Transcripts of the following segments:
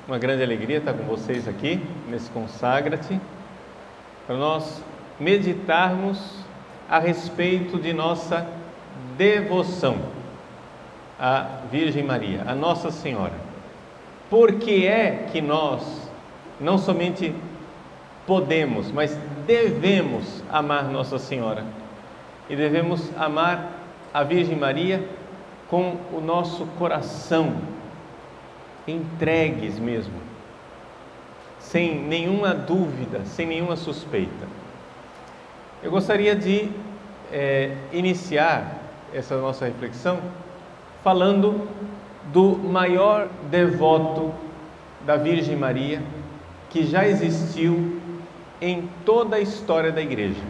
uma grande alegria estar com vocês aqui nesse Consagra-te, para nós meditarmos a respeito de nossa devoção à Virgem Maria, a Nossa Senhora. Por que é que nós não somente podemos, mas devemos amar Nossa Senhora e devemos amar a Virgem Maria com o nosso coração, entregues mesmo, sem nenhuma dúvida, sem nenhuma suspeita. Eu gostaria de iniciar essa nossa reflexão falando do maior devoto da Virgem Maria que já existiu em toda a história da Igreja,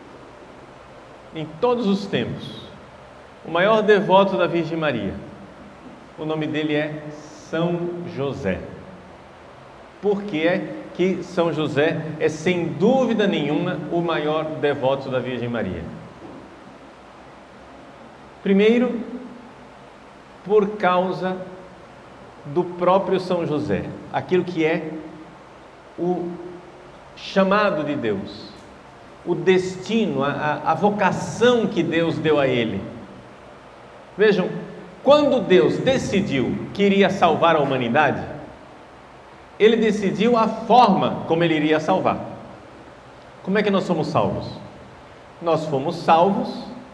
em todos os tempos. O maior devoto da Virgem Maria, o nome dele é São José. Por que é que São José é, sem dúvida nenhuma, o maior devoto da Virgem Maria? Primeiro, por causa do próprio São José, aquilo que é o chamado de Deus, o destino, a vocação que Deus deu a ele. Vejam, quando Deus decidiu que iria salvar a humanidade, Ele decidiu a forma como Ele iria salvar. Como é que nós somos salvos? Nós fomos salvos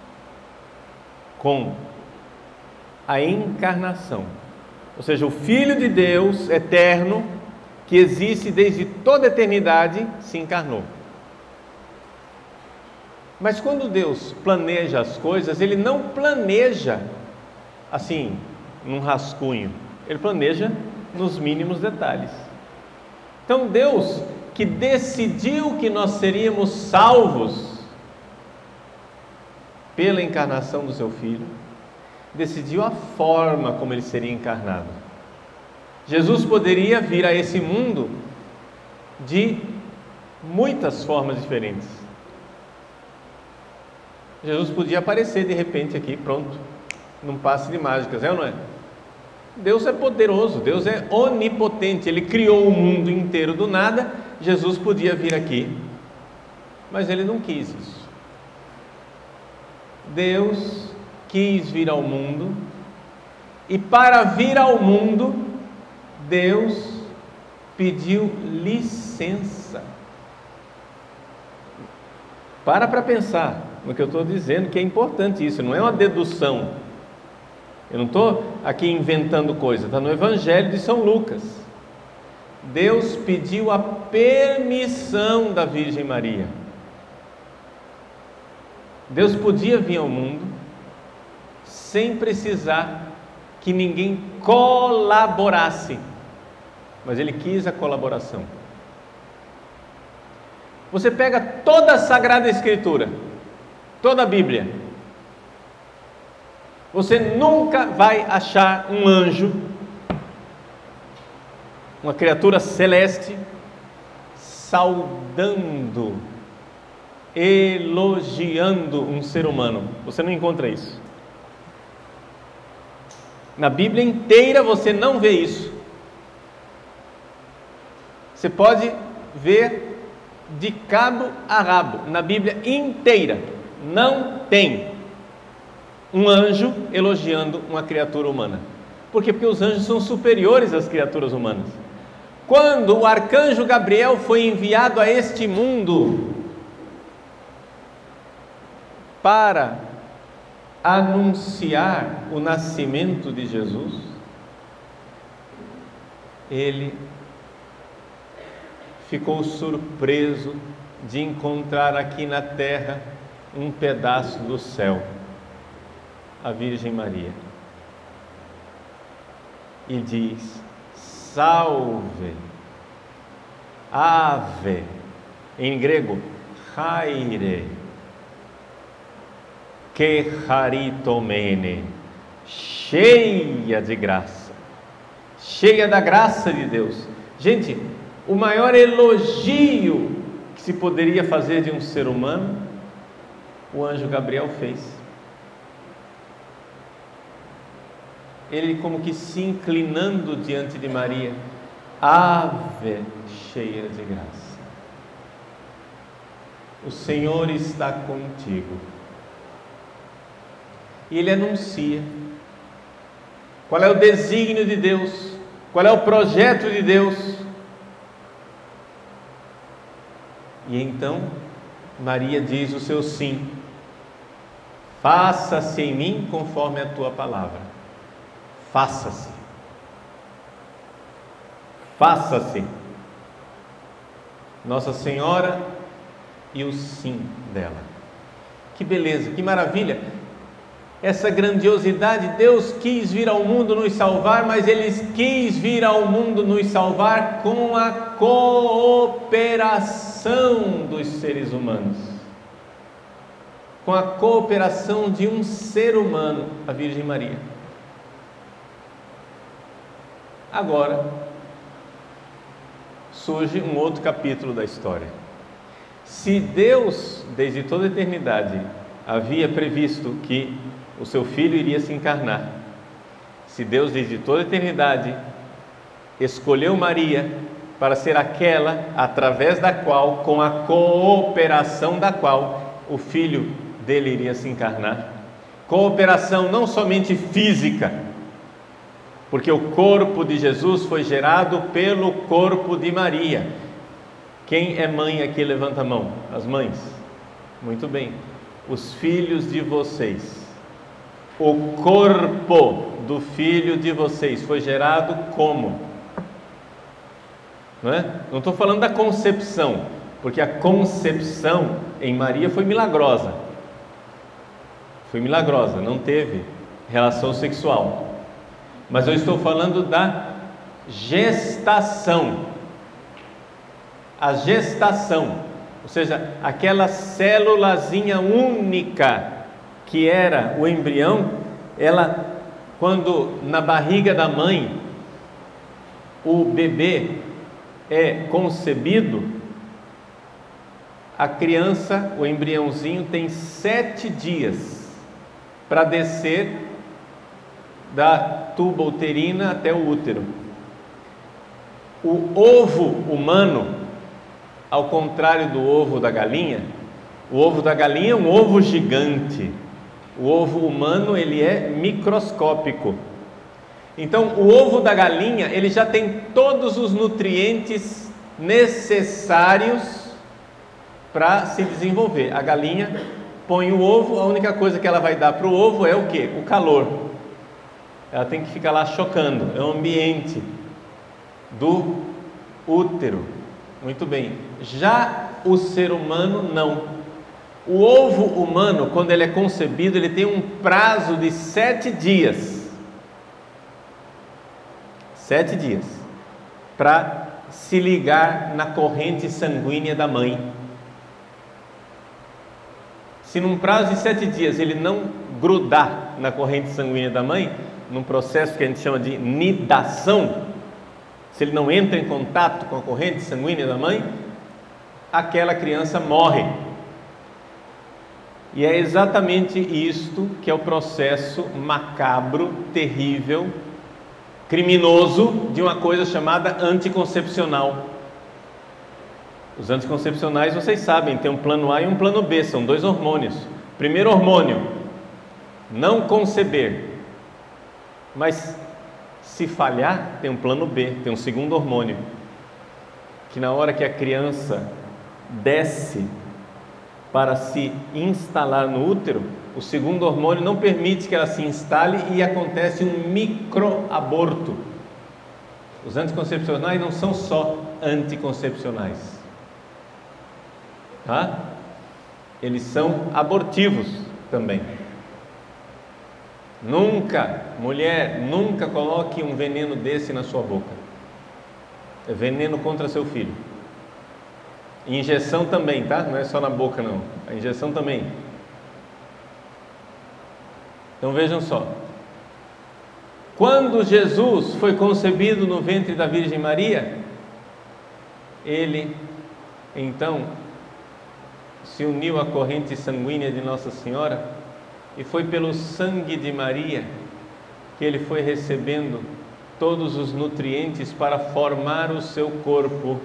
com a encarnação, ou seja, o Filho de Deus eterno, que existe desde toda a eternidade, se encarnou. Mas quando Deus planeja as coisas, Ele não planeja assim, num rascunho. Ele planeja nos mínimos detalhes. Então Deus, que decidiu que nós seríamos salvos pela encarnação do seu Filho, decidiu a forma como Ele seria encarnado. Jesus poderia vir a esse mundo de muitas formas diferentes. Jesus podia aparecer de repente aqui, pronto, num passe de mágicas, é ou não é? Deus é poderoso, Deus é onipotente, Ele criou o mundo inteiro do nada. Jesus podia vir aqui, mas Ele não quis isso. Deus quis vir ao mundo, e para vir ao mundo, Deus pediu licença. Para pensar no que eu estou dizendo, que é importante isso, não é uma dedução. Eu não estou aqui inventando coisa, está no Evangelho de São Lucas. Deus pediu a permissão da Virgem Maria. Deus podia vir ao mundo sem precisar que ninguém colaborasse, mas Ele quis a colaboração. Você pega toda a Sagrada Escritura, toda a Bíblia, você nunca vai achar um anjo, uma criatura celeste, saudando, elogiando um ser humano. Você não encontra isso. Na Bíblia inteira você não vê isso. Você pode ver de cabo a rabo, na Bíblia inteira não tem um anjo elogiando uma criatura humana. Por quê? Porque os anjos são superiores às criaturas humanas. Quando o arcanjo Gabriel foi enviado a este mundo para anunciar o nascimento de Jesus, ele ficou surpreso de encontrar aqui na terra um pedaço do céu, a Virgem Maria, e diz: salve, ave, em grego, chaire, que charitomene, cheia de graça, cheia da graça de Deus. Gente, o maior elogio que se poderia fazer de um ser humano, o anjo Gabriel fez. Ele como que se inclinando diante de Maria, Ave cheia de graça, o Senhor está contigo. E ele anuncia qual é o desígnio de Deus, qual é o projeto de Deus. E então Maria diz o seu sim: faça-se em mim conforme a tua palavra. Faça-se. Faça-se. Nossa Senhora e o sim dela. Que beleza, que maravilha! Essa grandiosidade. Deus quis vir ao mundo nos salvar, mas Ele quis vir ao mundo nos salvar com a cooperação dos seres humanos, com a cooperação de um ser humano, a Virgem Maria. Agora surge um outro capítulo da história. Se Deus, desde toda a eternidade, havia previsto que o seu Filho iria se encarnar, se Deus, desde toda a eternidade, escolheu Maria para ser aquela através da qual, com a cooperação da qual, o Filho dele iria se encarnar, cooperação não somente física, porque o corpo de Jesus foi gerado pelo corpo de Maria. Quem é mãe aqui? Levanta a mão. As mães. Muito bem. Os filhos de vocês. O corpo do filho de vocês foi gerado como? Não é? Não estou falando da concepção, porque a concepção em Maria foi milagrosa. Foi milagrosa, não teve relação sexual. Mas eu estou falando da gestação. A gestação, ou seja, aquela célulazinha única que era o embrião, ela, quando na barriga da mãe o bebê é concebido, a criança, o embriãozinho, tem 7 dias para descer da tuba uterina até o útero. O ovo humano, ao contrário do ovo da galinha, o ovo da galinha é um ovo gigante. O ovo humano, ele é microscópico. Então, o ovo da galinha, ele já tem todos os nutrientes necessários para se desenvolver. A galinha põe o ovo, a única coisa que ela vai dar para o ovo é o quê? O calor. Ela tem que ficar lá chocando, é o ambiente do útero. Muito bem. Já o ser humano, não. O ovo humano, quando ele é concebido, ele tem um prazo de 7 dias. 7 dias. Para se ligar na corrente sanguínea da mãe. Se num prazo de 7 dias ele não grudar na corrente sanguínea da mãe, num processo que a gente chama de nidação, se ele não entra em contato com a corrente sanguínea da mãe, aquela criança morre. E é exatamente isto que é o processo macabro, terrível, criminoso de uma coisa chamada anticoncepcional. Os anticoncepcionais, vocês sabem, tem um plano A e um plano B, são 2 hormônios. Primeiro hormônio, não conceber. Mas se falhar, tem um plano B, tem um segundo hormônio, que na hora que a criança desce para se instalar no útero, o segundo hormônio não permite que ela se instale e acontece um microaborto. Os anticoncepcionais não são só anticoncepcionais, tá? Eles são abortivos também. Nunca, mulher, nunca coloque um veneno desse na sua boca. É veneno contra seu filho. Injeção também, tá? Não é só na boca não. A injeção também. Então vejam só. Quando Jesus foi concebido no ventre da Virgem Maria, ele então se uniu à corrente sanguínea de Nossa Senhora, e foi pelo sangue de Maria que ele foi recebendo todos os nutrientes para formar o seu corpo.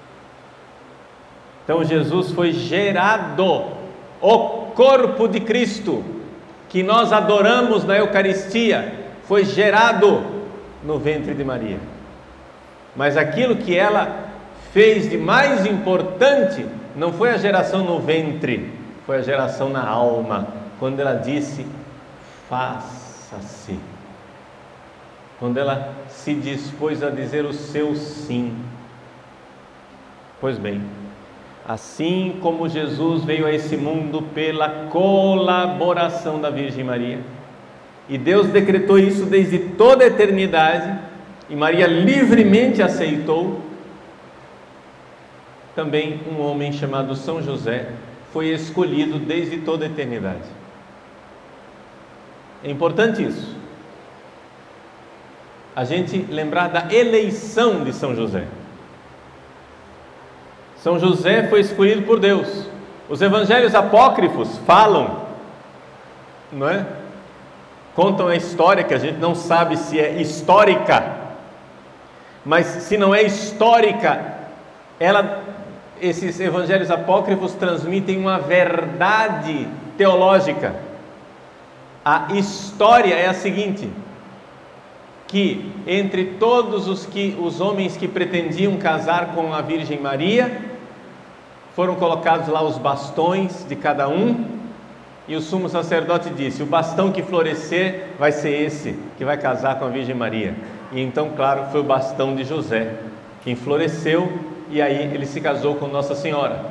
Então Jesus foi gerado, o corpo de Cristo, que nós adoramos na Eucaristia, foi gerado no ventre de Maria. Mas aquilo que ela fez de mais importante não foi a geração no ventre, foi a geração na alma, quando ela disse: faça-se. Quando ela se dispôs a dizer o seu sim. Pois bem, assim como Jesus veio a esse mundo pela colaboração da Virgem Maria, e Deus decretou isso desde toda a eternidade, e Maria livremente aceitou, também um homem chamado São José foi escolhido desde toda a eternidade. É importante isso, a gente lembrar da eleição de São José. São José foi escolhido por Deus. Os evangelhos apócrifos falam, não é? Contam a história, que a gente não sabe se é histórica, mas se não é histórica, esses evangelhos apócrifos transmitem uma verdade teológica. A história é a seguinte: que entre todos os homens que pretendiam casar com a Virgem Maria, foram colocados lá os bastões de cada um, e o sumo sacerdote disse: o bastão que florescer vai ser esse que vai casar com a Virgem Maria. E então, claro, foi o bastão de José quem floresceu, e aí ele se casou com Nossa Senhora.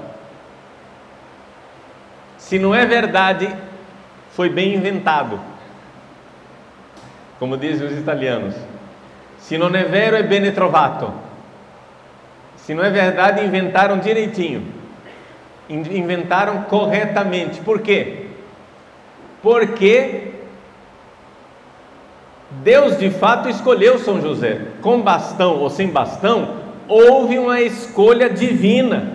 Se não é verdade, foi bem inventado, como dizem os italianos. Se non è vero è bene trovato. Se não é verdade, inventaram direitinho, inventaram corretamente. Por quê? Porque Deus de fato escolheu São José. Com bastão ou sem bastão, houve uma escolha divina.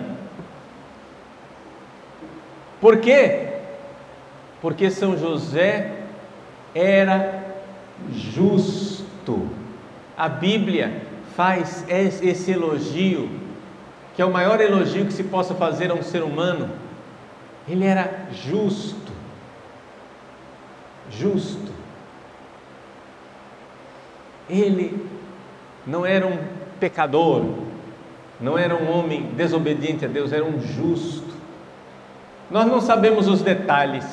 Por quê? Porque São José era justo. A Bíblia faz esse elogio, que é o maior elogio que se possa fazer a um ser humano. Ele era justo. Justo. Ele não era um pecador, não era um homem desobediente a Deus, era um justo. Nós não sabemos os detalhes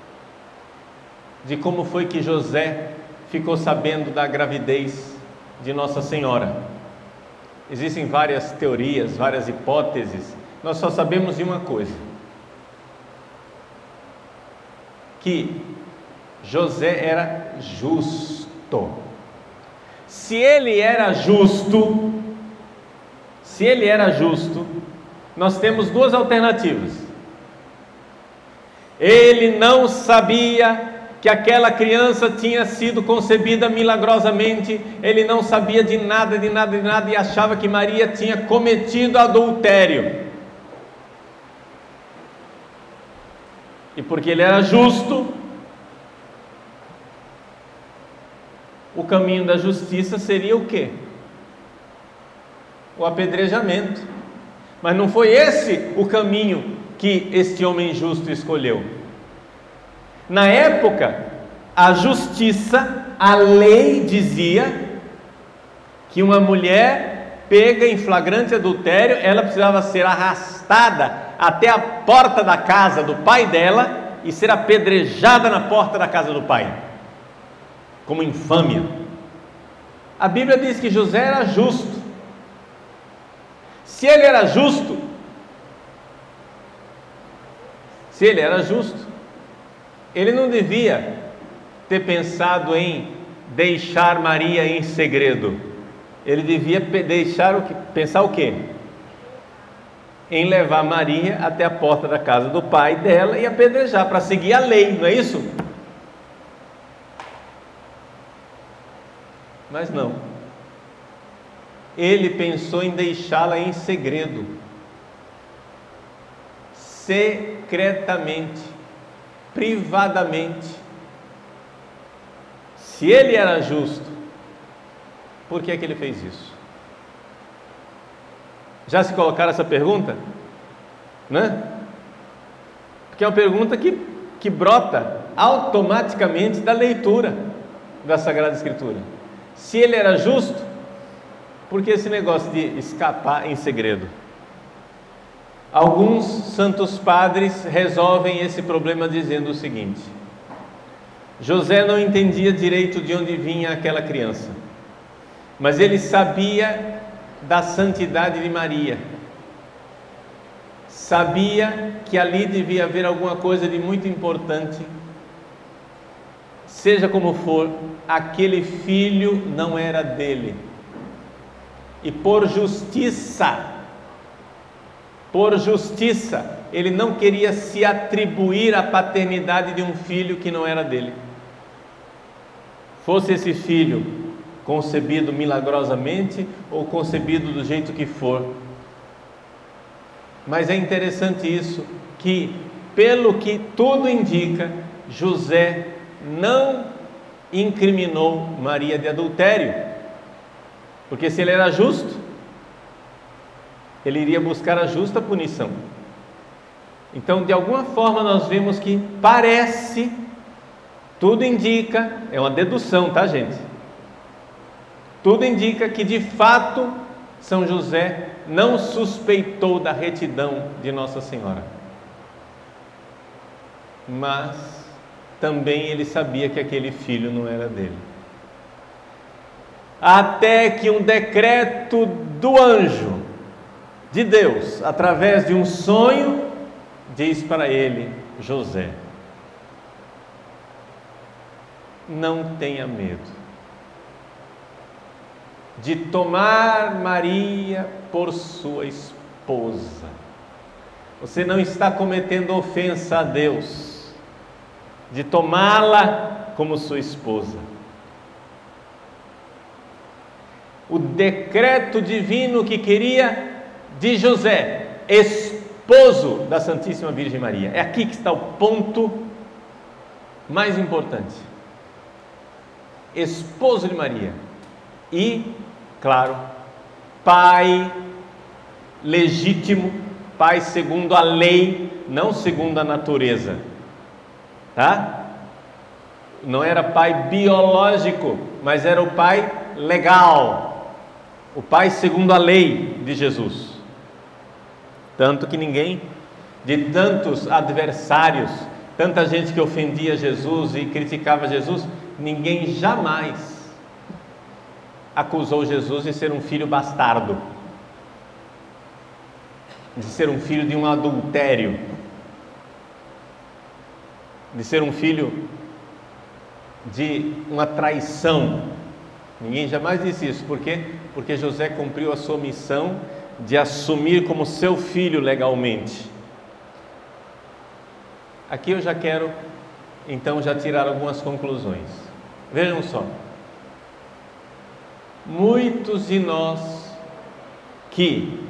de como foi que José ficou sabendo da gravidez de Nossa Senhora. Existem várias teorias, várias hipóteses. Nós só sabemos de uma coisa: que José era justo. Se ele era justo, nós temos duas alternativas. Ele não sabia que aquela criança tinha sido concebida milagrosamente, ele não sabia de nada e achava que Maria tinha cometido adultério. E porque ele era justo, o caminho da justiça seria o quê? O apedrejamento. Mas não foi esse o caminho que este homem justo escolheu. Na época, a justiça, a lei dizia que uma mulher pega em flagrante adultério, ela precisava ser arrastada até a porta da casa do pai dela e ser apedrejada na porta da casa do pai, como infâmia. A Bíblia diz que José era justo. Se ele era justo, ele não devia ter pensado em deixar Maria em segredo. Ele devia pensar o quê? Em levar Maria até a porta da casa do pai dela e apedrejar, para seguir a lei, não é isso? Mas não. Ele pensou em deixá-la em segredo, secretamente, privadamente. Se ele era justo, por que é que ele fez isso? Já se colocaram essa pergunta? Né? Porque é uma pergunta que brota automaticamente da leitura da Sagrada Escritura. Se ele era justo, por que esse negócio de escapar em segredo? Alguns santos padres resolvem esse problema dizendo o seguinte: José não entendia direito de onde vinha aquela criança, mas ele sabia da santidade de Maria, sabia que ali devia haver alguma coisa de muito importante. Seja como for, aquele filho não era dele, e por justiça, ele não queria se atribuir a paternidade de um filho que não era dele. Fosse esse filho concebido milagrosamente ou concebido do jeito que for. Mas é interessante isso, que pelo que tudo indica, José não incriminou Maria de adultério, porque se ele era justo, ele iria buscar a justa punição. Então, de alguma forma, nós vemos que parece, tudo indica, é uma dedução, tá, gente? Tudo indica que de fato São José não suspeitou da retidão de Nossa Senhora, mas também ele sabia que aquele filho não era dele. Até que um decreto do anjo de Deus, através de um sonho, diz para ele: José, não tenha medo de tomar Maria por sua esposa. Você não está cometendo ofensa a Deus de tomá-la como sua esposa. O decreto divino que queria de José, esposo da Santíssima Virgem Maria. É aqui que está o ponto mais importante. Esposo de Maria e, claro, pai legítimo, pai segundo a lei, não segundo a natureza, tá? Não era pai biológico, mas era o pai legal, o pai segundo a lei de Jesus. Tanto que ninguém, de tantos adversários, tanta gente que ofendia Jesus e criticava Jesus, ninguém jamais acusou Jesus de ser um filho bastardo, de ser um filho de um adultério, de ser um filho de uma traição. Ninguém jamais disse isso. Por quê? Porque José cumpriu a sua missão de assumir como seu filho legalmente. Aqui eu já quero então já tirar algumas conclusões. Vejam só, muitos de nós que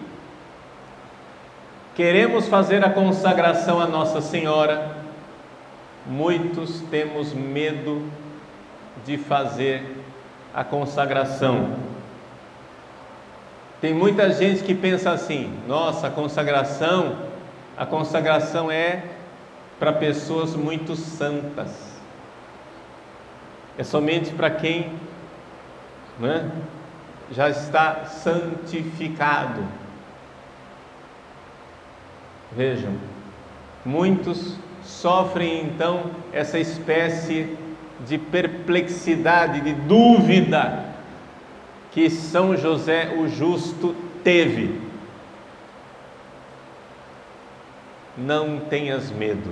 queremos fazer a consagração a Nossa Senhora, muitos temos medo de fazer a consagração. Tem muita gente que pensa assim: nossa, a consagração é para pessoas muito santas, é somente para quem, né, já está santificado. Vejam, muitos sofrem então essa espécie de perplexidade, de dúvida que São José o Justo teve. Não tenhas medo,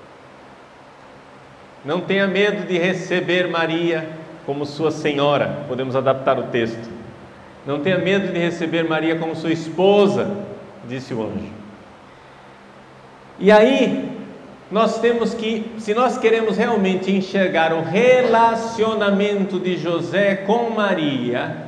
não tenha medo de receber Maria como sua senhora, podemos adaptar o texto. Não tenha medo de receber Maria como sua esposa, disse o anjo. E aí, nós temos que, se nós queremos realmente enxergar o relacionamento de José com Maria,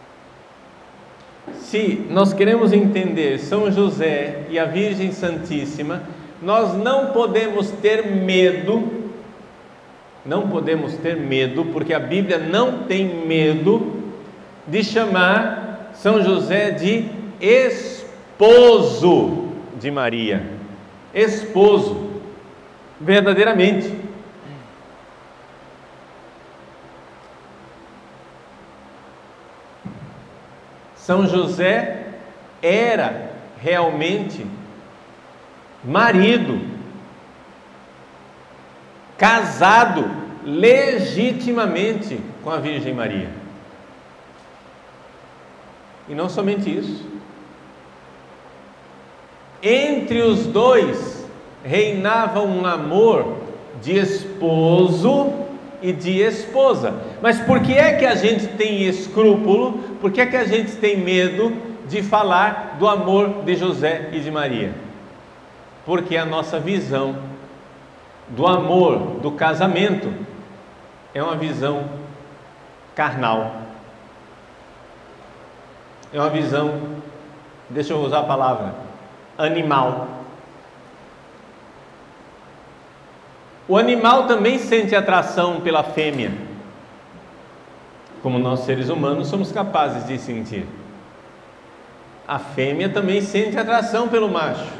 se nós queremos entender São José e a Virgem Santíssima, nós não podemos ter medo, porque a Bíblia não tem medo de chamar São José de esposo de Maria. Esposo, verdadeiramente. São José era realmente marido, casado legitimamente com a Virgem Maria. E não somente isso. Entre os dois reinava um amor de esposo e de esposa. Mas por que é que a gente tem escrúpulo? Por que é que a gente tem medo de falar do amor de José e de Maria? Porque a nossa visão do amor, do casamento, é uma visão carnal. É uma visão, deixa eu usar a palavra, animal. O animal também sente atração pela fêmea, como nós seres humanos somos capazes de sentir. A fêmea também sente atração pelo macho.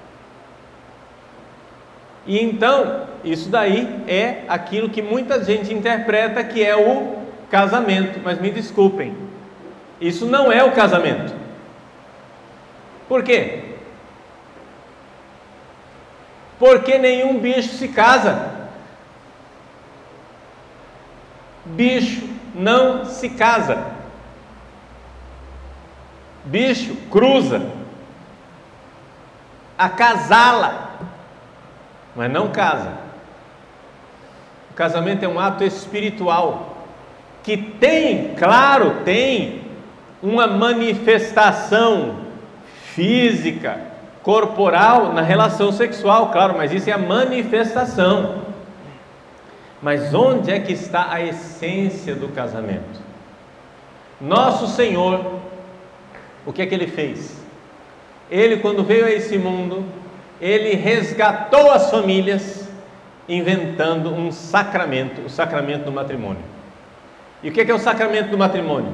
E então, isso daí é aquilo que muita gente interpreta que é o casamento. Mas me desculpem, isso não é o casamento. Por quê? Porque nenhum bicho se casa. Bicho não se casa. Bicho cruza, acasala, mas não casa. O casamento é um ato espiritual que tem, claro, tem uma manifestação física, corporal na relação sexual, claro, mas isso é a manifestação. Mas onde é que está a essência do casamento? Nosso Senhor, o que é que Ele fez? Ele, quando veio a esse mundo, Ele resgatou as famílias, inventando um sacramento, o sacramento do matrimônio. E o que é o sacramento do matrimônio?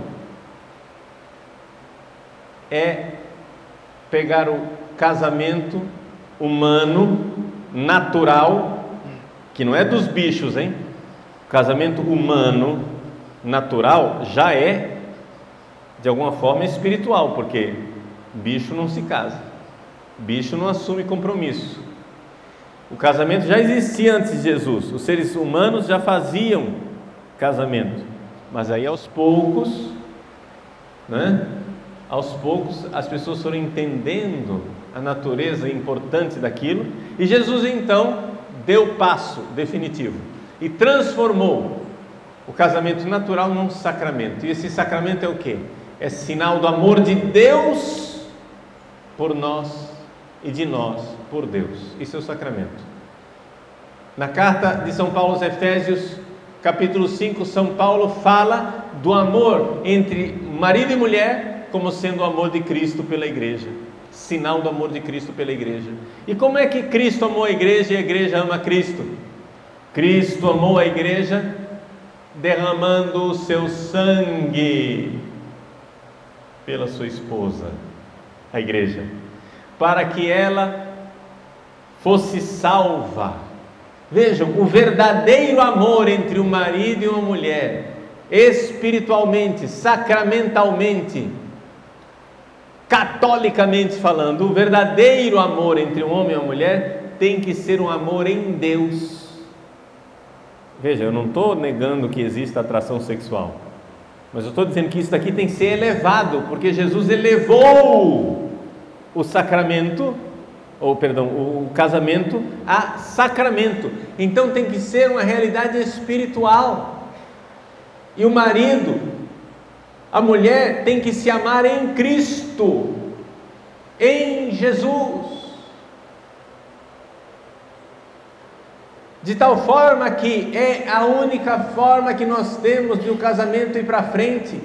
É pegar o casamento humano, natural, que não é dos bichos, hein? O casamento humano, natural, já é, de alguma forma, espiritual, porque bicho não se casa, bicho não assume compromisso. O casamento já existia antes de Jesus, os seres humanos já faziam casamento, mas aí aos poucos, né? Aos poucos as pessoas foram entendendo a natureza importante daquilo, e Jesus então deu o passo definitivo e transformou o casamento natural num sacramento. E esse sacramento é o quê? É sinal do amor de Deus por nós e de nós por Deus. Isso é o sacramento. Na carta de São Paulo aos Efésios, capítulo 5, São Paulo fala do amor entre marido e mulher como sendo o amor de Cristo pela igreja, sinal do amor de Cristo pela igreja. E como é que Cristo amou a igreja e a igreja ama Cristo? Cristo amou a igreja derramando o seu sangue pela sua esposa, a igreja, para que ela fosse salva. Vejam, o verdadeiro amor entre um marido e uma mulher, espiritualmente, sacramentalmente, catolicamente falando, o verdadeiro amor entre um homem e uma mulher tem que ser um amor em Deus. Veja, eu não estou negando que exista atração sexual, mas eu estou dizendo que isso daqui tem que ser elevado, porque Jesus elevou o sacramento, o casamento a sacramento. Então tem que ser uma realidade espiritual. E o marido, a mulher tem que se amar em Cristo, em Jesus, de tal forma que é a única forma que nós temos de o casamento ir para frente.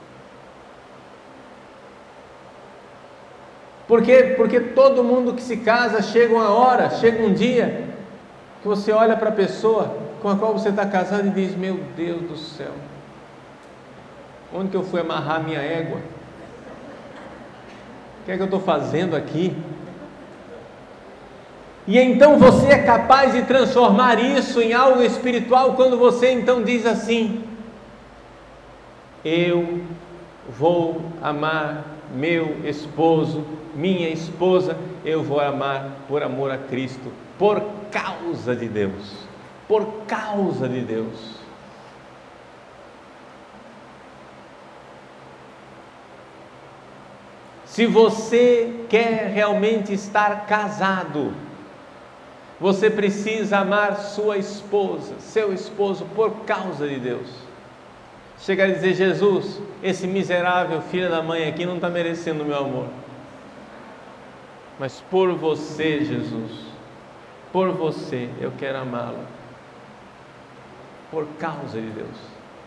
Por quê? Porque todo mundo que se casa, chega uma hora, chega um dia que você olha para a pessoa com a qual você está casado e diz: meu Deus do céu, Onde que eu fui amarrar minha égua? O que é que eu estou fazendo aqui? E então você é capaz de transformar isso em algo espiritual quando você então diz assim: eu vou amar meu esposo, minha esposa, eu vou amar por amor a Cristo, por causa de Deus, por causa de Deus. Se você quer realmente estar casado, você precisa amar sua esposa, seu esposo, por causa de Deus. Chega a dizer: Jesus, esse miserável filho da mãe aqui não está merecendo o meu amor, mas por você, Jesus, por você eu quero amá-lo, por causa de Deus.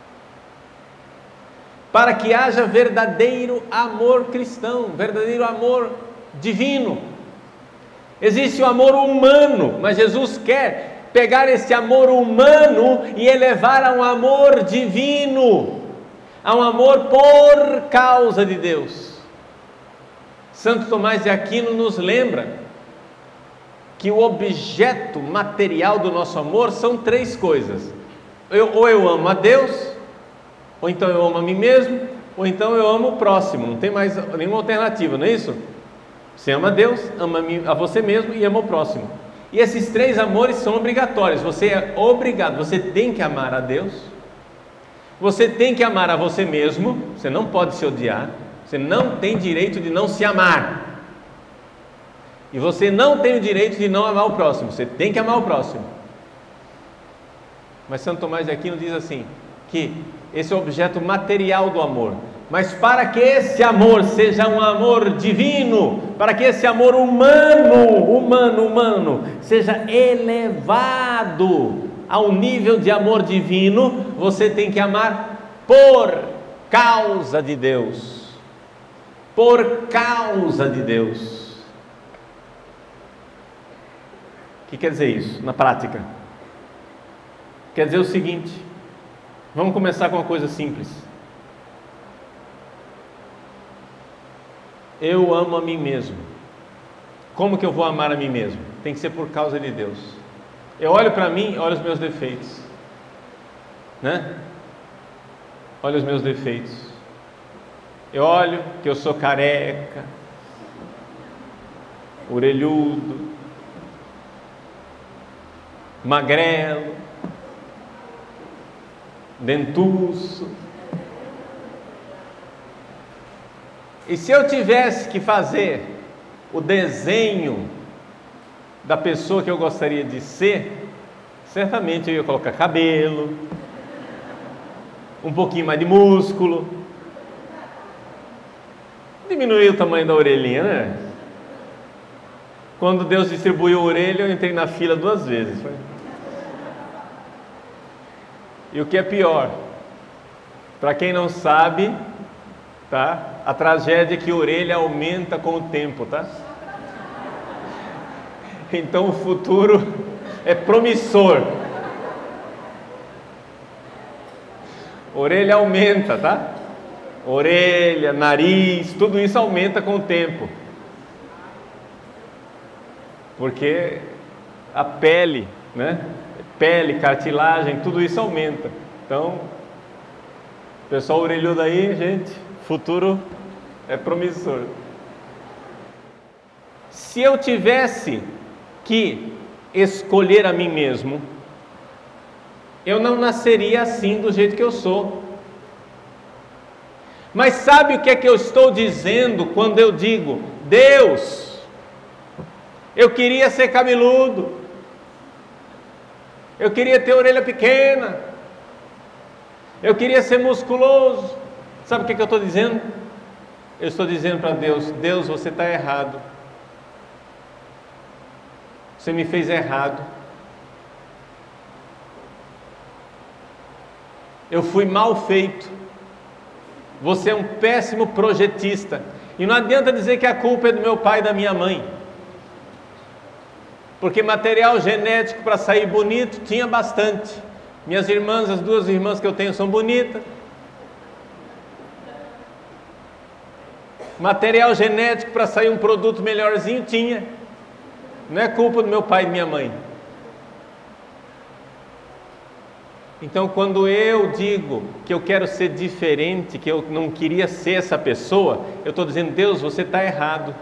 Para que haja verdadeiro amor cristão, verdadeiro amor divino. Existe o amor humano, mas Jesus quer pegar esse amor humano e elevar a um amor divino, a um amor por causa de Deus. Santo Tomás de Aquino nos lembra que o objeto material do nosso amor são três coisas: ou eu amo a Deus, ou então eu amo a mim mesmo, ou então eu amo o próximo. Não tem mais nenhuma alternativa, não é isso? Você ama a Deus, ama a você mesmo e ama o próximo. E esses três amores são obrigatórios. Você é obrigado, você tem que amar a Deus, você tem que amar a você mesmo, você não pode se odiar, você não tem direito de não se amar, e você não tem o direito de não amar o próximo, você tem que amar o próximo. Mas Santo Tomás de Aquino diz assim, que esse é o objeto material do amor, mas para que esse amor seja um amor divino, para que esse amor humano seja elevado ao nível de amor divino, você tem que amar por causa de Deus, por causa de Deus. O que quer dizer isso na prática? Quer dizer o seguinte, vamos começar com uma coisa simples. Eu amo a mim mesmo. Como que eu vou amar a mim mesmo? Tem que ser por causa de Deus. Eu olho para mim, olho os meus defeitos, né? Olho os meus defeitos. Eu olho que eu sou careca, orelhudo, magrelo, dentuço. E se eu tivesse que fazer o desenho da pessoa que eu gostaria de ser, certamente eu ia colocar cabelo, um pouquinho mais de músculo, diminuir o tamanho da orelhinha, né? Quando Deus distribuiu a orelha, eu entrei na fila 2 vezes. E o que é pior, para quem não sabe, tá? A tragédia é que a orelha aumenta com o tempo, tá? Então o futuro é promissor. Orelha aumenta, tá? Orelha, nariz, tudo isso aumenta com o tempo. Porque a pele, né? Pele, cartilagem, tudo isso aumenta. Então, pessoal orelhudo aí, gente, futuro é promissor. Se eu tivesse que escolher a mim mesmo, eu não nasceria assim do jeito que eu sou. Mas sabe o que é que eu estou dizendo quando eu digo: Deus, eu queria ser cabeludo, eu queria ter orelha pequena, eu queria ser musculoso. Sabe o que eu estou dizendo? Eu estou dizendo para Deus: Deus, você está errado, você me fez errado, eu fui mal feito, você é um péssimo projetista. E não adianta dizer que a culpa é do meu pai e da minha mãe, porque material genético para sair bonito tinha bastante. Minhas irmãs, as 2 irmãs que eu tenho são bonitas, Material genético para sair um produto melhorzinho tinha. Não é culpa do meu pai e da minha mãe. Então, quando eu digo que eu quero ser diferente, que eu não queria ser essa pessoa, eu estou dizendo: Deus, você está errado.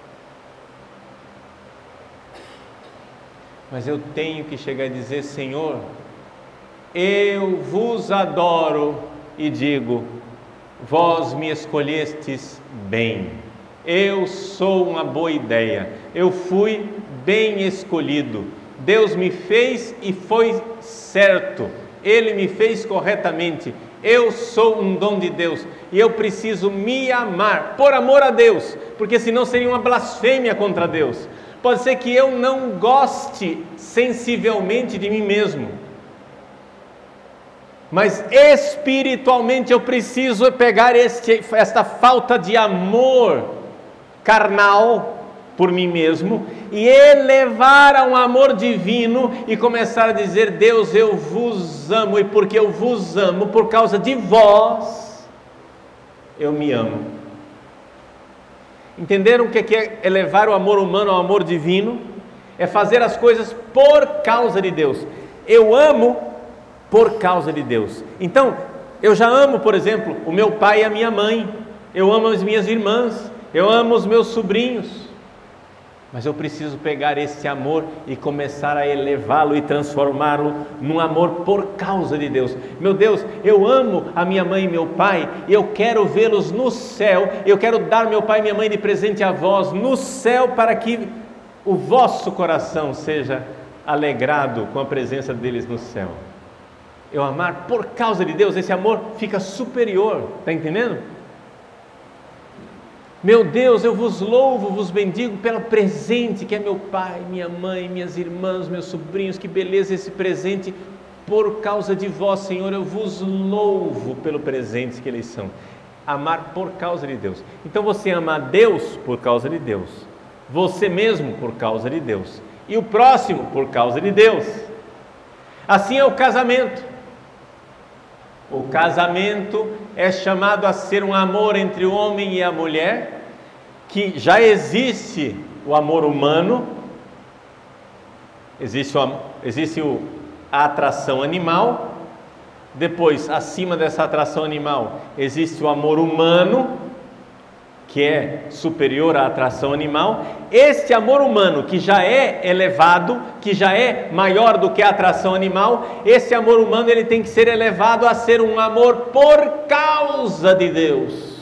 Mas eu tenho que chegar e dizer: Senhor, eu vos adoro e digo: vós me escolhestes bem. Eu sou uma boa ideia. Eu fui bem escolhido. Deus me fez e foi certo. Ele me fez corretamente. Eu sou um dom de Deus e eu preciso me amar por amor a Deus, porque senão seria uma blasfêmia contra Deus. Pode ser que eu não goste sensivelmente de mim mesmo, mas espiritualmente eu preciso pegar esta falta de amor carnal por mim mesmo e elevar a um amor divino e começar a dizer: Deus, eu vos amo, e porque eu vos amo, por causa de vós, eu me amo. Entenderam o que é elevar o amor humano ao amor divino? É fazer as coisas por causa de Deus. Eu amo por causa de Deus. Então, eu já amo, por exemplo, o meu pai e a minha mãe, eu amo as minhas irmãs, eu amo os meus sobrinhos, mas eu preciso pegar esse amor e começar a elevá-lo e transformá-lo num amor por causa de Deus. Meu Deus, eu amo a minha mãe e meu pai, e eu quero vê-los no céu, eu quero dar meu pai e minha mãe de presente a vós no céu, para que o vosso coração seja alegrado com a presença deles no céu. Eu amar por causa de Deus, esse amor fica superior, está entendendo? Meu Deus, eu vos louvo, vos bendigo pelo presente que é meu pai, minha mãe, minhas irmãs, meus sobrinhos. Que beleza esse presente, por causa de vós, Senhor, eu vos louvo pelo presente que eles são. Amar por causa de Deus. Então você ama a Deus por causa de Deus, você mesmo por causa de Deus, e o próximo por causa de Deus. Assim é o casamento. O casamento é chamado a ser um amor entre o homem e a mulher, que já existe o amor humano, existe a atração animal, depois, acima dessa atração animal, existe o amor humano, que é superior à atração animal. Este amor humano, que já é elevado, que já é maior do que a atração animal, esse amor humano ele tem que ser elevado a ser um amor por causa de Deus.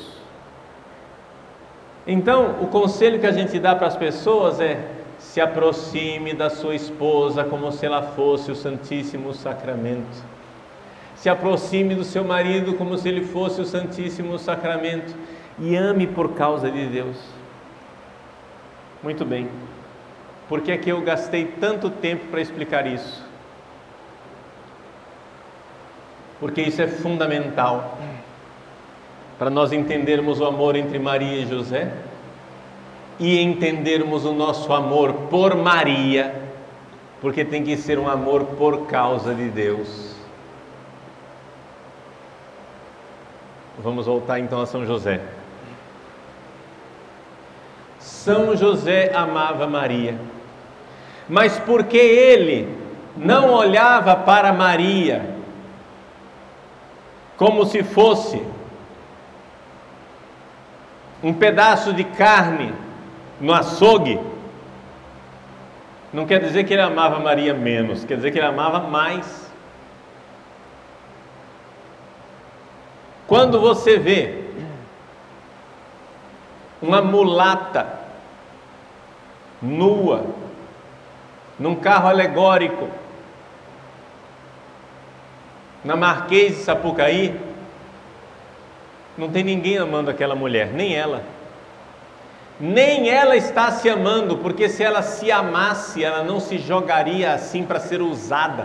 Então, o conselho que a gente dá para as pessoas é: se aproxime da sua esposa como se ela fosse o Santíssimo Sacramento. Se aproxime do seu marido como se ele fosse o Santíssimo Sacramento. E ame por causa de Deus. Muito bem. Por que é que eu gastei tanto tempo para explicar isso? Porque isso é fundamental para nós entendermos o amor entre Maria e José e entendermos o nosso amor por Maria, porque tem que ser um amor por causa de Deus. Vamos voltar então a São José. São José amava Maria, mas porque ele não olhava para Maria como se fosse um pedaço de carne no açougue, não quer dizer que ele amava Maria menos, quer dizer que ele amava mais. Quando você vê uma mulata nua num carro alegórico na Marquês de Sapucaí, não tem ninguém amando aquela mulher, nem ela. Nem ela está se amando, porque se ela se amasse, ela não se jogaria assim para ser usada.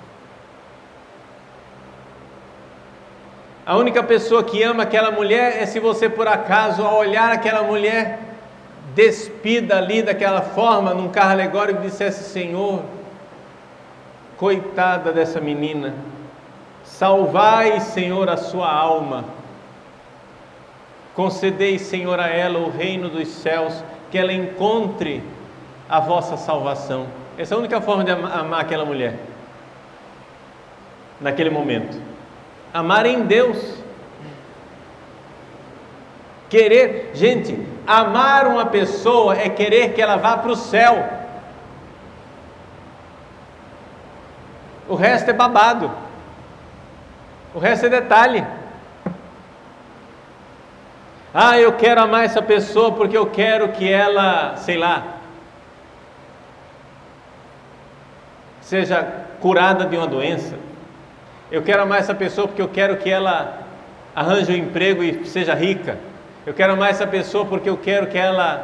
A única pessoa que ama aquela mulher é se você, por acaso, ao olhar aquela mulher despida ali daquela forma, num carro alegórico, dissesse: Senhor, coitada dessa menina, salvai, Senhor, a sua alma. Concedei, Senhor, a ela o reino dos céus, que ela encontre a vossa salvação. Essa é a única forma de amar aquela mulher, naquele momento. Amar em Deus. Querer, gente, amar uma pessoa é querer que ela vá para o céu. O resto é babado. O resto é detalhe. Ah, eu quero amar essa pessoa porque eu quero que ela, sei lá, seja curada de uma doença. Eu quero amar essa pessoa porque eu quero que ela arranje um emprego e seja rica. Eu quero amar essa pessoa porque eu quero que ela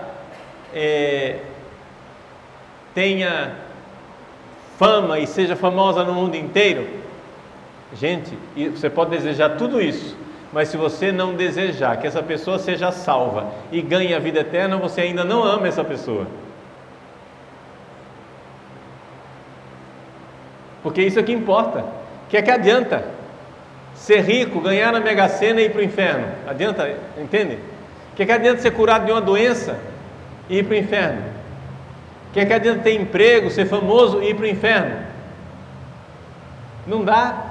tenha fama e seja famosa no mundo inteiro. Gente, você pode desejar tudo isso, mas se você não desejar que essa pessoa seja salva e ganhe a vida eterna, você ainda não ama essa pessoa. Porque isso é que importa. O que é que adianta ser rico, ganhar na Mega Sena e ir para o inferno? Adianta, entende? O que é que adianta ser curado de uma doença e ir para o inferno? O que é que adianta ter emprego, ser famoso e ir para o inferno? Não dá.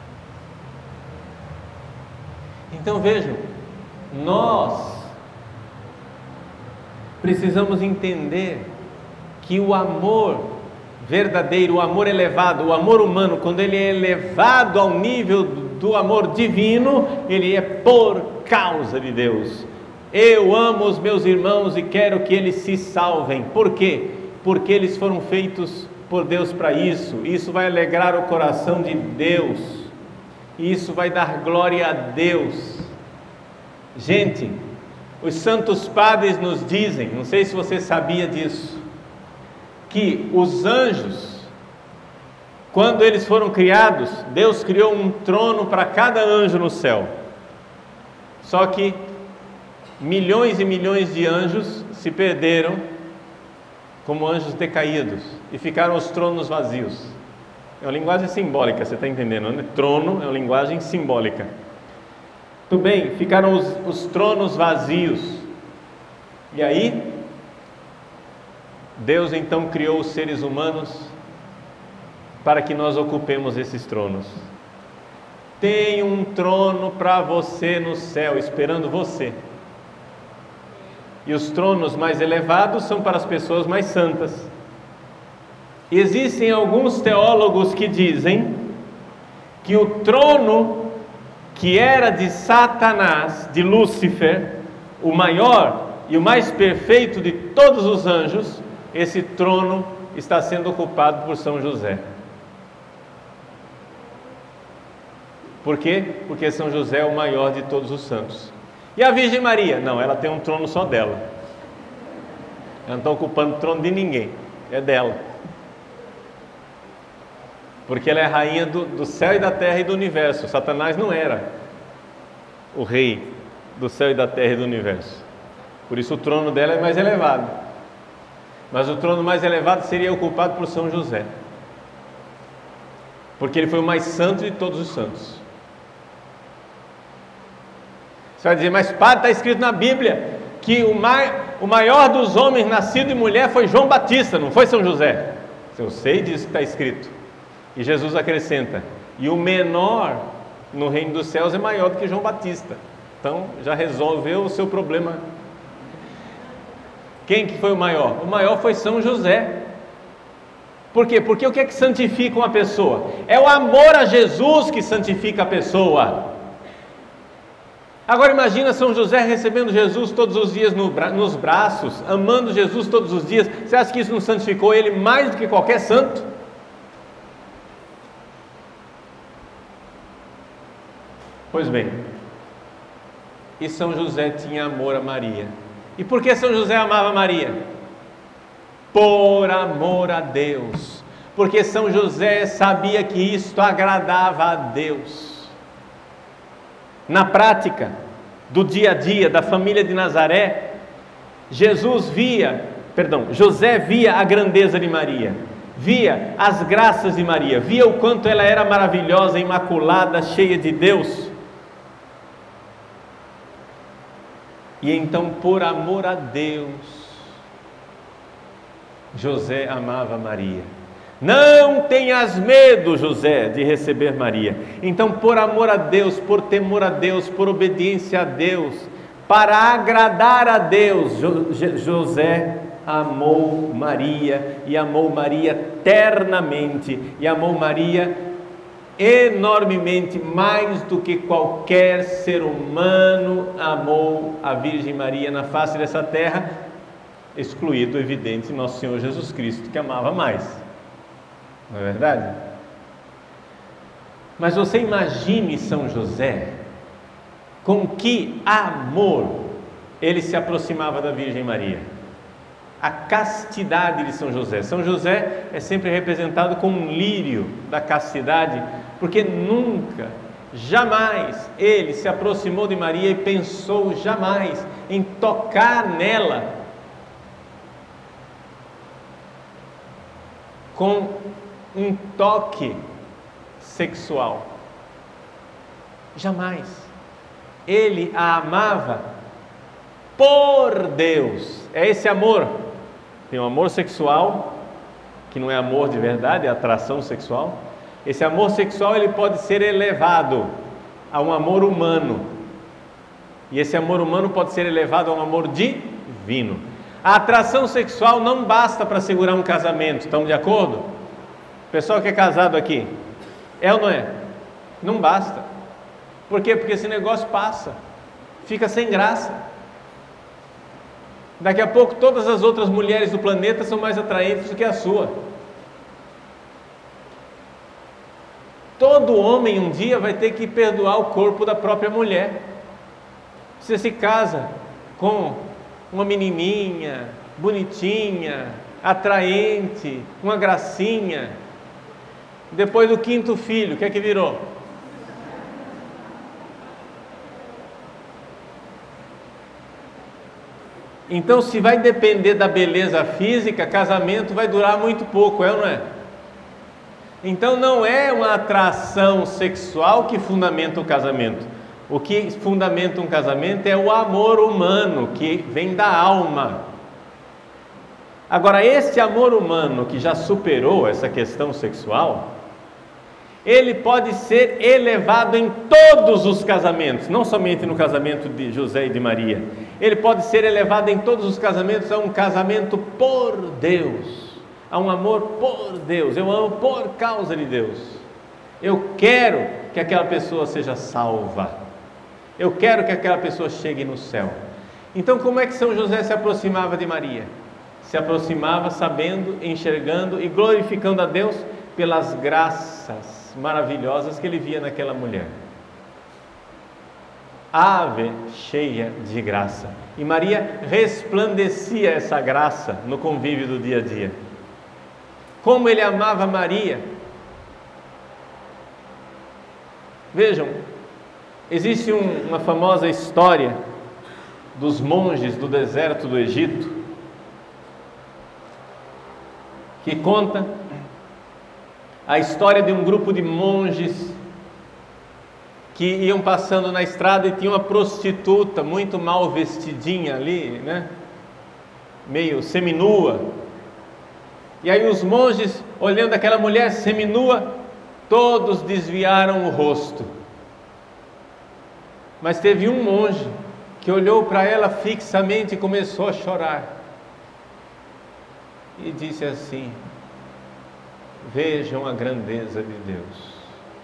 Então vejam, nós precisamos entender que o amor verdadeiro, o amor elevado, o amor humano, quando ele é elevado ao nível do amor divino, ele é por causa de Deus. Eu amo os meus irmãos e quero que eles se salvem. Por quê? Porque eles foram feitos por Deus para isso. Isso vai alegrar o coração de Deus. Isso vai dar glória a Deus. Gente, os santos padres nos dizem, não sei se você sabia disso, que os anjos, quando eles foram criados, Deus criou um trono para cada anjo no céu. Só que milhões e milhões de anjos se perderam como anjos decaídos e ficaram os tronos vazios. É uma linguagem simbólica, você está entendendo, né? Trono é uma linguagem simbólica. Tudo bem, ficaram os tronos vazios. E aí, Deus então criou os seres humanos para que nós ocupemos esses tronos. Tem um trono para você no céu, esperando você. E os tronos mais elevados são para as pessoas mais santas. Existem alguns teólogos que dizem que o trono que era de Satanás, de Lúcifer, o maior e o mais perfeito de todos os anjos, esse trono está sendo ocupado por São José. Por quê? Porque São José é o maior de todos os santos. E a Virgem Maria? Não, ela tem um trono só dela. Ela não está ocupando o trono de ninguém, é dela. Porque ela é a rainha do céu e da terra e do universo. Satanás não era o rei do céu e da terra e do universo. Por isso o trono dela é mais elevado. Mas o trono mais elevado seria ocupado por São José, porque ele foi o mais santo de todos os santos. Você vai dizer, mas padre, está escrito na Bíblia que o maior dos homens nascido de mulher foi João Batista, não foi São José? Eu sei disso que está escrito. E Jesus acrescenta, e o menor no reino dos céus é maior do que João Batista. Então já resolveu o seu problema. Quem que foi o maior? O maior foi São José. Por quê? Porque o que é que santifica uma pessoa? É o amor a Jesus que santifica a pessoa. Agora imagina São José recebendo Jesus todos os dias nos braços, amando Jesus todos os dias. Você acha que isso não santificou ele mais do que qualquer santo? Pois bem, e São José tinha amor a Maria. E por que São José amava Maria? Por amor a Deus, porque São José sabia que isto agradava a Deus. Na prática do dia a dia da família de Nazaré, José via a grandeza de Maria, via as graças de Maria, via o quanto ela era maravilhosa, imaculada, cheia de Deus. E então, por amor a Deus, José amava Maria. Não tenhas medo, José, de receber Maria. Então, por amor a Deus, por temor a Deus, por obediência a Deus, para agradar a Deus, José amou Maria, e amou Maria ternamente, e amou Maria enormemente, mais do que qualquer ser humano amou a Virgem Maria na face dessa terra, excluído, evidente, nosso Senhor Jesus Cristo, que amava mais. Não é verdade? Mas você imagine São José, com que amor ele se aproximava da Virgem Maria. A castidade de São José. São José é sempre representado como um lírio da castidade, porque nunca, jamais ele se aproximou de Maria e pensou jamais em tocar nela com um toque sexual. Jamais. Ele a amava por Deus. É esse amor. Tem um amor sexual, que não é amor de verdade, é atração sexual. Esse amor sexual ele pode ser elevado a um amor humano. E esse amor humano pode ser elevado a um amor divino. A atração sexual não basta para segurar um casamento, estamos de acordo? Pessoal que é casado aqui, é ou não é? Não basta. Por quê? Porque esse negócio passa, fica sem graça. Daqui a pouco todas as outras mulheres do planeta são mais atraentes do que a sua. Todo homem um dia vai ter que perdoar o corpo da própria mulher. Você se casa com uma menininha, bonitinha, atraente, uma gracinha. Depois do 5º filho, o que é que virou? Então, se vai depender da beleza física, casamento vai durar muito pouco, é ou não é? Então, não é uma atração sexual que fundamenta o casamento. O que fundamenta um casamento é o amor humano, que vem da alma. Agora, esse amor humano que já superou essa questão sexual, ele pode ser elevado em todos os casamentos, não somente no casamento de José e de Maria. Ele pode ser elevado em todos os casamentos a um casamento por Deus, a um amor por Deus. Eu amo por causa de Deus. Eu quero que aquela pessoa seja salva. Eu quero que aquela pessoa chegue no céu. Então, como é que São José se aproximava de Maria? Se aproximava sabendo, enxergando e glorificando a Deus pelas graças maravilhosas que ele via naquela mulher. Ave cheia de graça. E Maria resplandecia essa graça no convívio do dia a dia. Como ele amava Maria. Vejam, existe uma famosa história dos monges do deserto do Egito, que conta a história de um grupo de monges que iam passando na estrada e tinha uma prostituta muito mal vestidinha ali, né? Meio seminua. E aí os monges, olhando aquela mulher seminua, todos desviaram o rosto. Mas teve um monge que olhou para ela fixamente e começou a chorar. E disse assim: vejam a grandeza de Deus.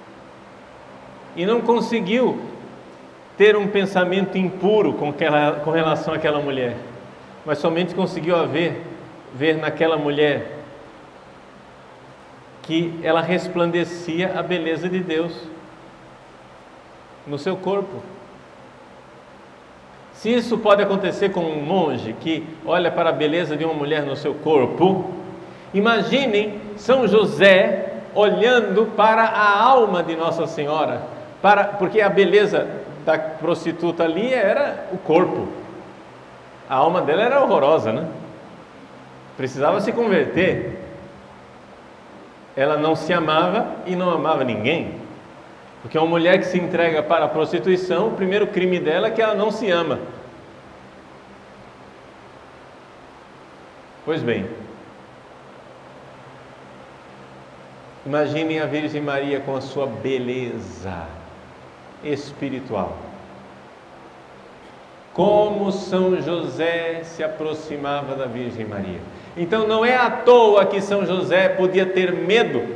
E não conseguiu ter um pensamento impuro com relação àquela mulher, mas somente conseguiu ver naquela mulher que ela resplandecia a beleza de Deus no seu corpo. Se isso pode acontecer com um monge que olha para a beleza de uma mulher no seu corpo, imaginem São José olhando para a alma de Nossa Senhora, porque a beleza da prostituta ali era o corpo, a alma dela era horrorosa, né? Precisava se converter. Ela não se amava e não amava ninguém, porque uma mulher que se entrega para a prostituição, o primeiro crime dela é que ela não se ama. Pois bem, imaginem a Virgem Maria com a sua beleza espiritual. Como São José se aproximava da Virgem Maria. Então não é à toa que São José podia ter medo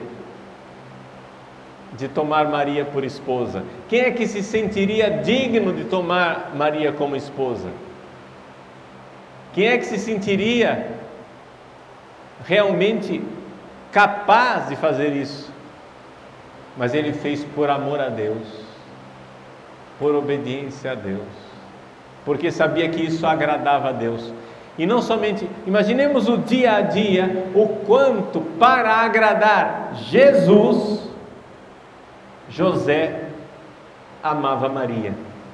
de tomar Maria por esposa. Quem é que se sentiria digno de tomar Maria como esposa? Quem é que se sentiria realmente capaz de fazer isso? Mas ele fez por amor a Deus, por obediência a Deus, porque sabia que isso agradava a Deus. E não somente, imaginemos o dia a dia, o quanto para agradar Jesus, José amava Maria.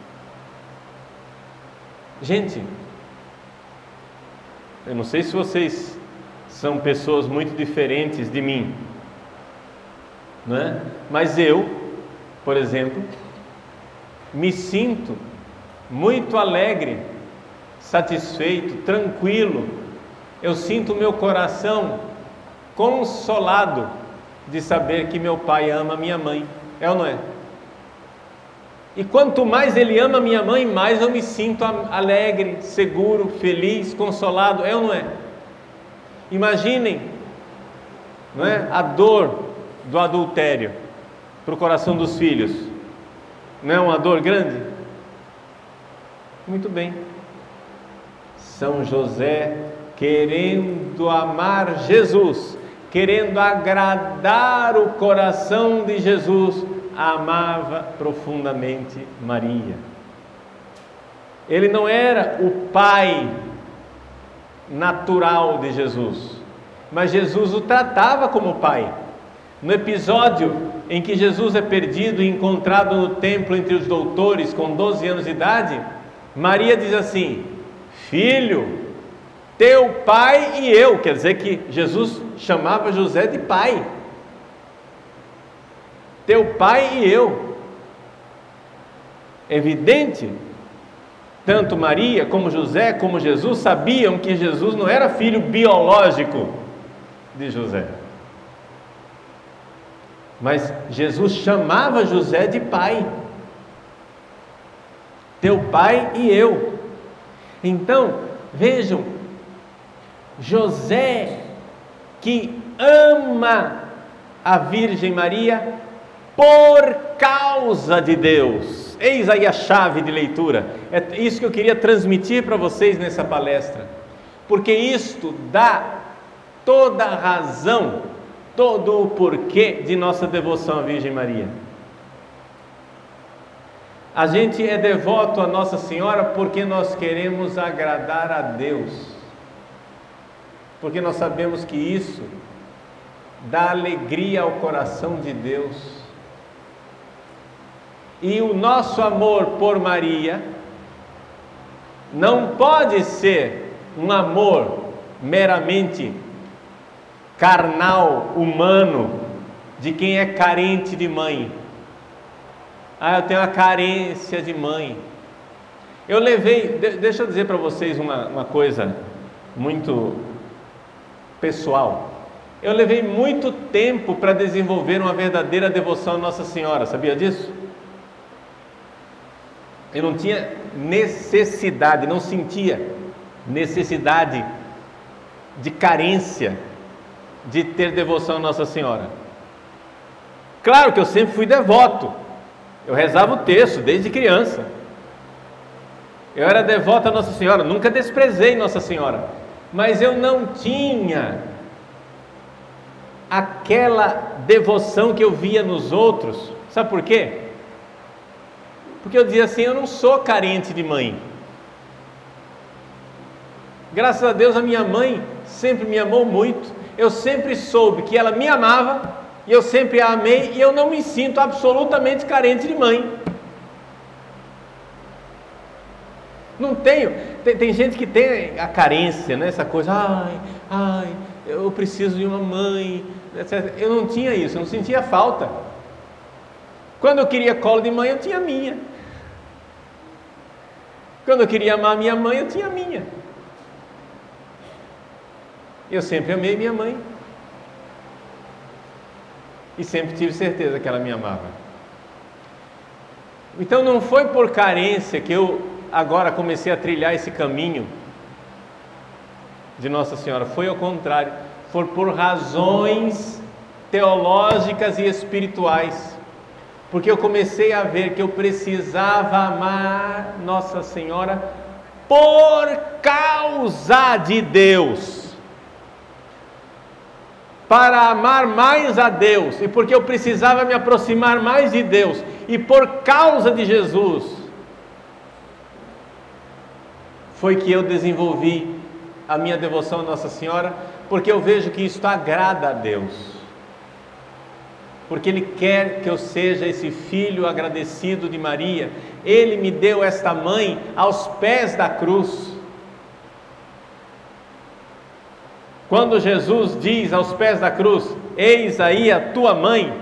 Gente, eu não sei se vocês são pessoas muito diferentes de mim, não é? Mas eu, por exemplo, me sinto muito alegre, satisfeito, tranquilo. Eu sinto o meu coração consolado de saber que meu pai ama minha mãe. É ou não é? E quanto mais ele ama minha mãe, mais eu me sinto alegre, seguro, feliz, consolado. É ou não é? Imaginem, não é, a dor do adultério para o coração dos filhos. Não é uma dor grande? Muito bem. São José, querendo amar Jesus, querendo agradar o coração de Jesus, amava profundamente Maria. Ele não era o pai natural de Jesus, mas Jesus o tratava como pai. No episódio em que Jesus é perdido e encontrado no templo entre os doutores com 12 anos de idade, Maria diz assim: filho, teu pai e eu. Quer dizer que Jesus chamava José de pai. Teu pai e eu. Evidente, tanto Maria como José como Jesus sabiam que Jesus não era filho biológico de José, mas Jesus chamava José de pai. Teu pai e eu. Então, vejam, José, que ama a Virgem Maria por causa de Deus. Eis aí a chave de leitura. É isso que eu queria transmitir para vocês nessa palestra, porque isto dá toda a razão, todo o porquê de nossa devoção à Virgem Maria. A gente é devoto a Nossa Senhora porque nós queremos agradar a Deus, porque nós sabemos que isso dá alegria ao coração de Deus. E o nosso amor por Maria não pode ser um amor meramente carnal, humano, de quem é carente de mãe. Ah, eu tenho uma carência de mãe. Eu levei, deixa eu dizer para vocês uma coisa muito pessoal. Eu levei muito tempo para desenvolver uma verdadeira devoção a Nossa Senhora, sabia disso? Eu não tinha necessidade, não sentia necessidade de carência de ter devoção a Nossa Senhora. Claro que eu sempre fui devoto, eu rezava o terço desde criança, eu era devoto a Nossa Senhora, nunca desprezei Nossa Senhora, mas eu não tinha aquela devoção que eu via nos outros. Sabe por quê? Porque eu dizia assim: eu não sou carente de mãe. Graças a Deus a minha mãe sempre me amou muito. Eu sempre soube que ela me amava e eu sempre a amei, e eu não me sinto absolutamente carente de mãe. Não tenho. Tem gente que tem a carência, né? Essa coisa, eu preciso de uma mãe, etc. Eu não tinha isso, eu não sentia falta. Quando eu queria colo de mãe, eu tinha a minha. Quando eu queria amar minha mãe, eu tinha a minha. Eu sempre amei minha mãe. E sempre tive certeza que ela me amava. Então não foi por carência que eu agora comecei a trilhar esse caminho de Nossa Senhora. Foi ao contrário. Foi por razões teológicas e espirituais. Porque eu comecei a ver que eu precisava amar Nossa Senhora por causa de Deus. Para amar mais a Deus, e porque eu precisava me aproximar mais de Deus, e por causa de Jesus, foi que eu desenvolvi a minha devoção a Nossa Senhora, porque eu vejo que isto agrada a Deus, porque Ele quer que eu seja esse filho agradecido de Maria. Ele me deu esta mãe aos pés da cruz. Quando Jesus diz aos pés da cruz: eis aí a tua mãe,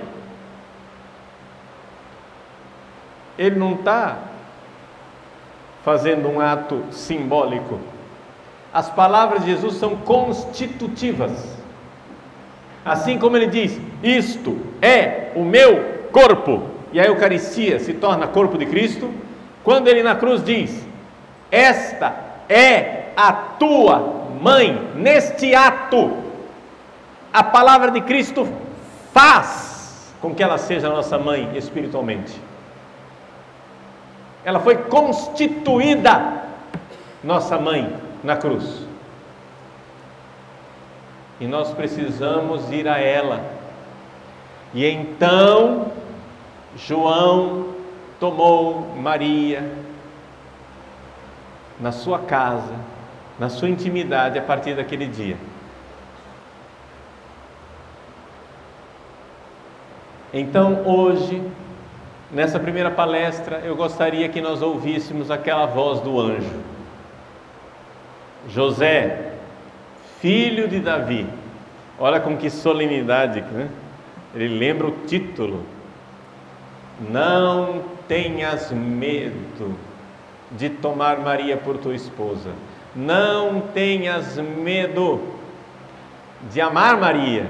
Ele não está fazendo um ato simbólico. As palavras de Jesus são constitutivas. Assim como Ele diz: isto é o meu corpo, e a Eucaristia se torna corpo de Cristo. Quando Ele na cruz diz: esta é a tua mãe, neste ato, a palavra de Cristo faz com que ela seja a nossa mãe espiritualmente. Ela foi constituída nossa mãe na cruz. E nós precisamos ir a ela. E então João tomou Maria na sua casa, na sua intimidade, a partir daquele dia. Então hoje, nessa primeira palestra, eu gostaria que nós ouvíssemos aquela voz do anjo: José, filho de Davi. Olha com que solenidade, né? Ele lembra o título: não tenhas medo de tomar Maria por tua esposa. Não tenhas medo de amar Maria.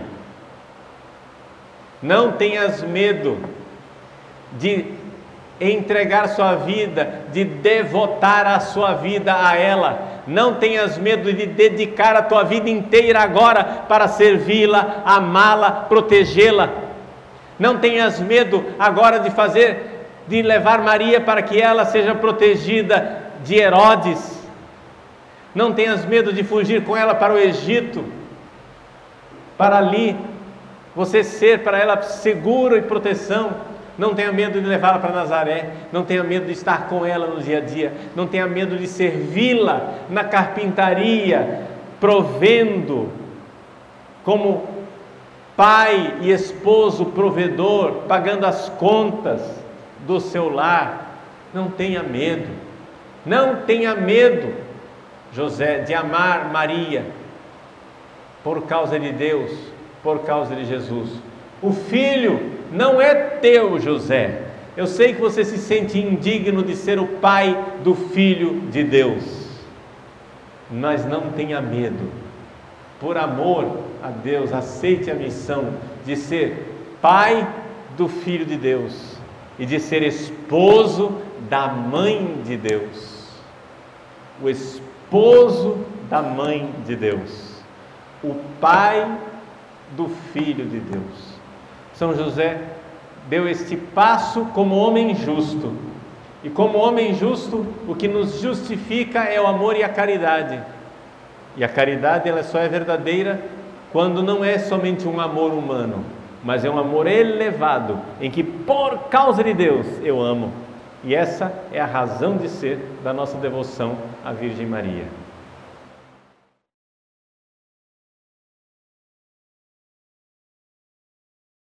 Não tenhas medo de entregar sua vida, de devotar a sua vida a ela. Não tenhas medo de dedicar a tua vida inteira agora para servi-la, amá-la, protegê-la. Não tenhas medo agora de levar Maria para que ela seja protegida de Herodes. Não tenhas medo de fugir com ela para o Egito, para ali você ser para ela seguro e proteção. Não tenha medo de levá-la para Nazaré. Não tenha medo de estar com ela no dia a dia. Não tenha medo de servi-la na carpintaria, provendo como pai e esposo provedor, pagando as contas do seu lar. Não tenha medo. Não tenha medo, José, de amar Maria por causa de Deus, por causa de Jesus. O filho não é teu, José. Eu sei que você se sente indigno de ser o pai do Filho de Deus, mas não tenha medo. Por amor a Deus, aceite a missão de ser pai do Filho de Deus e de ser esposo da Mãe de Deus. O esposo da Mãe de Deus, o pai do Filho de Deus. São José deu este passo como homem justo, e como homem justo, o que nos justifica é o amor e a caridade. E a caridade, ela só é verdadeira quando não é somente um amor humano, mas é um amor elevado, em que por causa de Deus eu amo. E essa é a razão de ser da nossa devoção à Virgem Maria.